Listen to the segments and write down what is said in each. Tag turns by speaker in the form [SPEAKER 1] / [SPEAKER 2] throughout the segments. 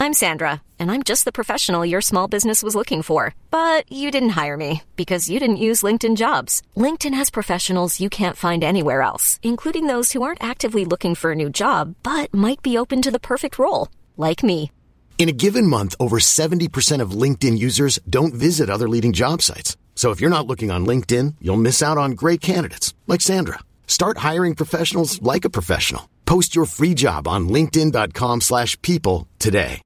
[SPEAKER 1] I'm Sandra, and I'm just the professional your small business was looking for. But you didn't hire me because you didn't use LinkedIn Jobs. LinkedIn has professionals you can't find anywhere else, including those who aren't actively looking for a new job, but might be open to the perfect role, like me.
[SPEAKER 2] In a given month, over 70% of LinkedIn users don't visit other leading job sites. So if you're not looking on LinkedIn, you'll miss out on great candidates like Sandra. Start hiring professionals like a professional. Post your free job on linkedin.com/people today.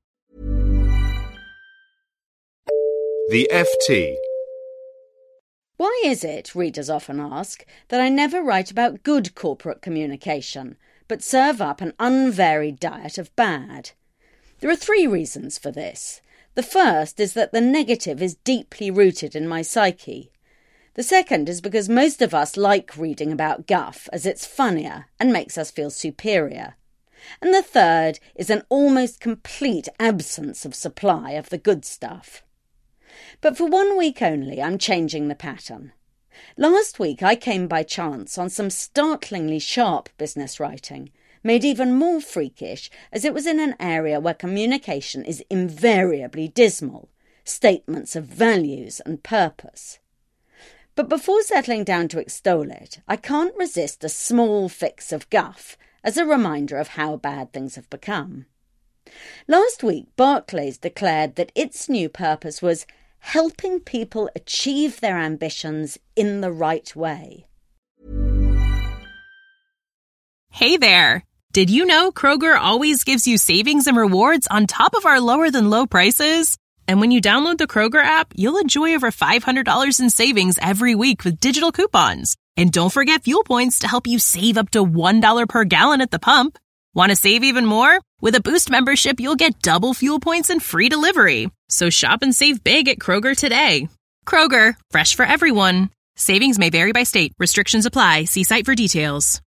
[SPEAKER 3] The FT.
[SPEAKER 4] Why is it, readers often ask, that I never write about good corporate communication, but serve up an unvaried diet of bad? There are 3 reasons for this. The first is that the negative is deeply rooted in my psyche. The second is because most of us like reading about guff as it's funnier and makes us feel superior. And the third is an almost complete absence of supply of the good stuff. But for 1 week only, I'm changing the pattern. Last week I came by chance on some startlingly sharp business writing, made even more freakish as it was in an area where communication is invariably dismal, statements of values and purpose. But before settling down to extol it, I can't resist a small fix of guff as a reminder of how bad things have become. Last week, Barclays declared that its new purpose was helping people achieve their ambitions in the right way.
[SPEAKER 5] Hey there! Did you know Kroger always gives you savings and rewards on top of our lower-than-low prices? And when you download the Kroger app, you'll enjoy over $500 in savings every week with digital coupons. And don't forget fuel points to help you save up to $1 per gallon at the pump. Want to save even more? With a Boost membership, you'll get double fuel points and free delivery. So shop and save big at Kroger today. Kroger, fresh for everyone. Savings may vary by state. Restrictions apply. See site for details.